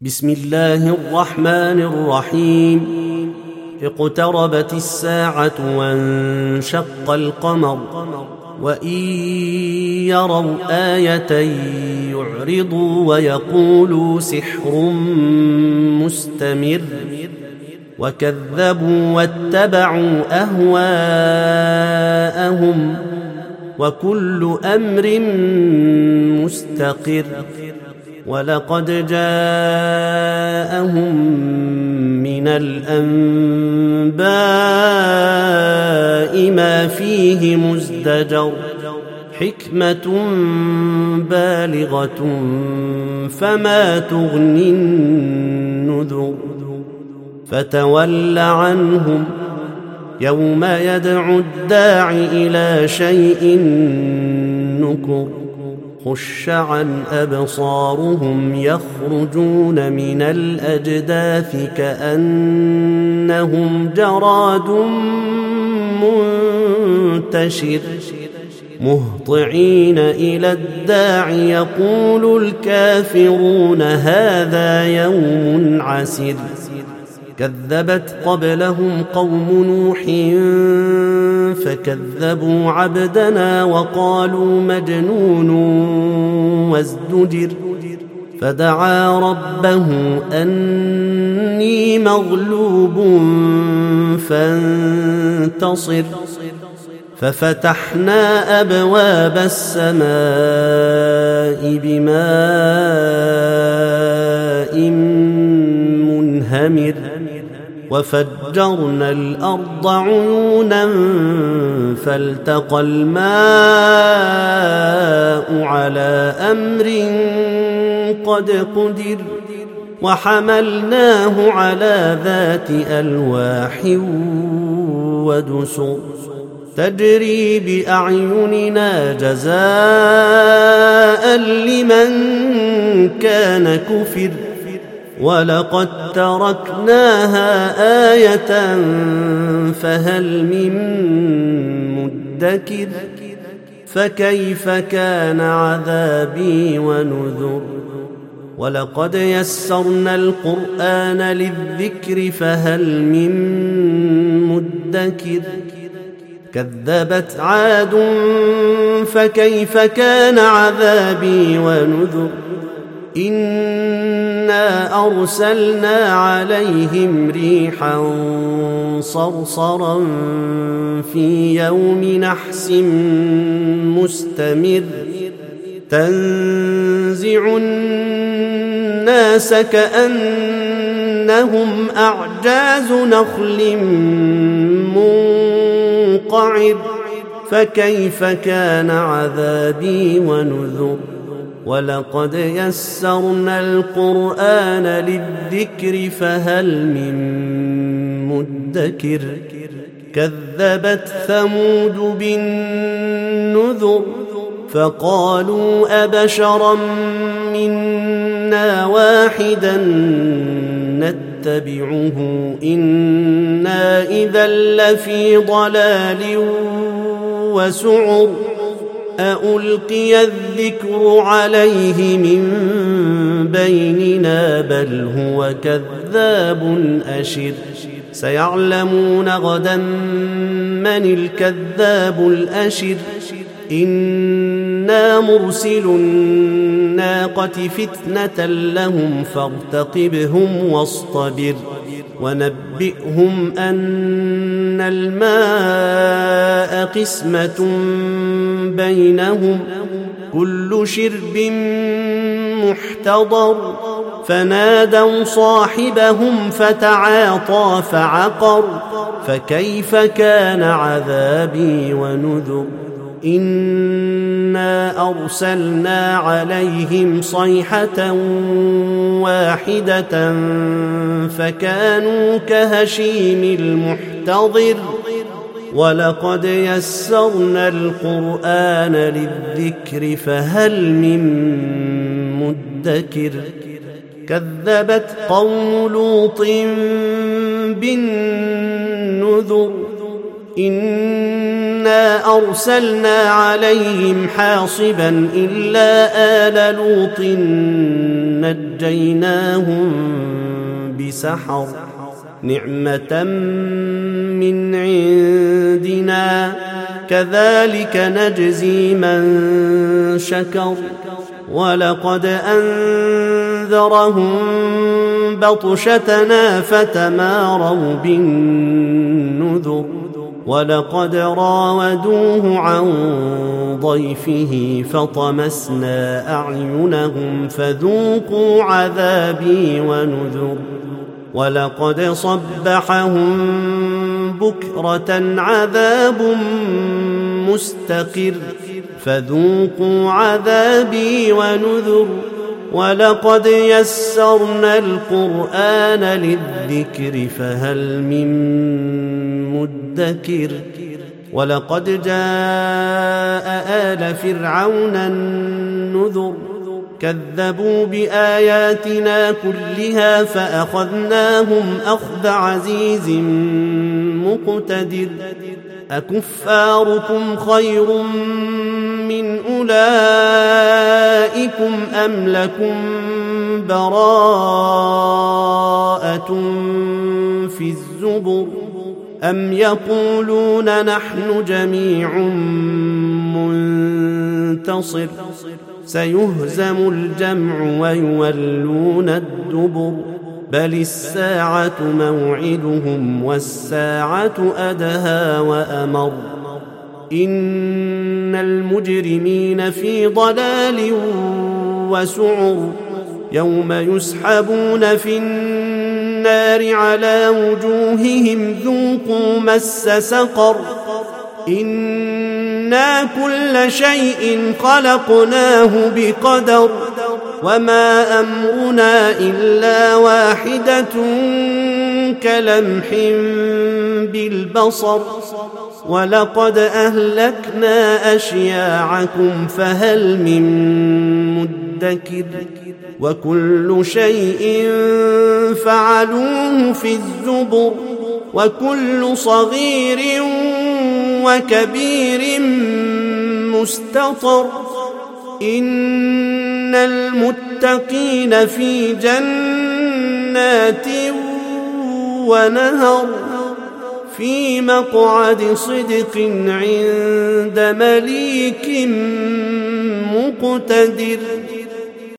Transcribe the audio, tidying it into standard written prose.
بسم الله الرحمن الرحيم. اقتربت الساعة وانشق القمر وإن يروا آية يعرضوا ويقولوا سحر مستمر وكذبوا واتبعوا أهواءهم وكل أمر مستقر. ولقد جاءهم من الأنباء ما فيه مزدجر حكمة بالغة فما تغني النذر. فتول عنهم يوم يدعو الداع إلى شيء نكر خش عن أبصارهم يخرجون من الأجداث كأنهم جراد منتشر مهطعين إلى الداع يقول الكافرون هذا يوم عسر. كذبت قبلهم قوم نوح فكذبوا عبدنا وقالوا مجنون وازدجر. فدعا ربه أني مغلوب فانتصر. ففتحنا أبواب السماء بماء منهمر وفجرنا الأرض عيونا فالتقى الماء على أمر قد قدر. وحملناه على ذات ألواح ودسر تجري بأعيننا جزاء لمن كان كفر. ولقد تركناها آية فهل من مدكر. فكيف كان عذابي ونذر. ولقد يسرنا القرآن للذكر فهل من مدكر. كذبت عاد فكيف كان عذابي ونذر. إنا أرسلنا عليهم ريحا صرصرا في يوم نحس مستمر تنزع الناس كأنهم أعجاز نخل منقعر. فكيف كان عذابي ونذر. ولقد يسرنا القرآن للذكر فهل من مدكر. كذبت ثمود بالنذر فقالوا أبشرا منا واحدا نتبعه إنا إذا لفي ضلال وسعر. أألقي الذكر عليه من بيننا بل هو كذاب أشر. سيعلمون غدا من الكذاب الأشر. إنا مرسل الناقة فتنة لهم فارتقبهم واصطبر. ونبئهم أن الماء قسمة بينهم كل شرب محتضر. فنادوا صاحبهم فتعاطى فعقر. فكيف كان عذابي ونذر. إنا أرسلنا عليهم صيحة واحدة فكانوا كهشيم المحتضر. ولقد يسرنا القرآن للذكر فهل من مدكر. كذبت قوم لوط بالنذر إنا أرسلنا عليهم حاصبا إلا آل لوط نجيناهم بسحر نعمة من عندنا كذلك نجزي من شكر ولقد أنذرهم بطشتنا فتماروا بالنذر ولقد راودوه عن ضيفه فطمسنا أعينهم فذوقوا عذابي ونذر ولقد صبحهم بكرة عذاب مستقر فذوقوا عذابي ونذر ولقد يسرنا القرآن للذكر فهل من مدكر ولقد جاء آل فرعون النذر كذبوا بآياتنا كلها فأخذناهم أخذ عزيز مقتدر أكفاركم خير من أولئكم أم لكم براءة في الزبر أم يقولون نحن جميع منتصر سيهزم الجمع ويولون الدبر بل الساعة موعدهم والساعة أدهى وأمر إن المجرمين في ضلال وسعر يوم يسحبون في النار على وجوههم ذوقوا مس سقر إنا كل شيء خلقناه بقدر وما أمرنا إلا واحدة كلمح بالبصر ولقد أهلكنا أشياعكم فهل من مدكر وكل شيء فعلوه في الزبر وكل صغير وكبير مستطر إن المتقين في جنات ونهر في مقعد صدق عند مليك مقتدر.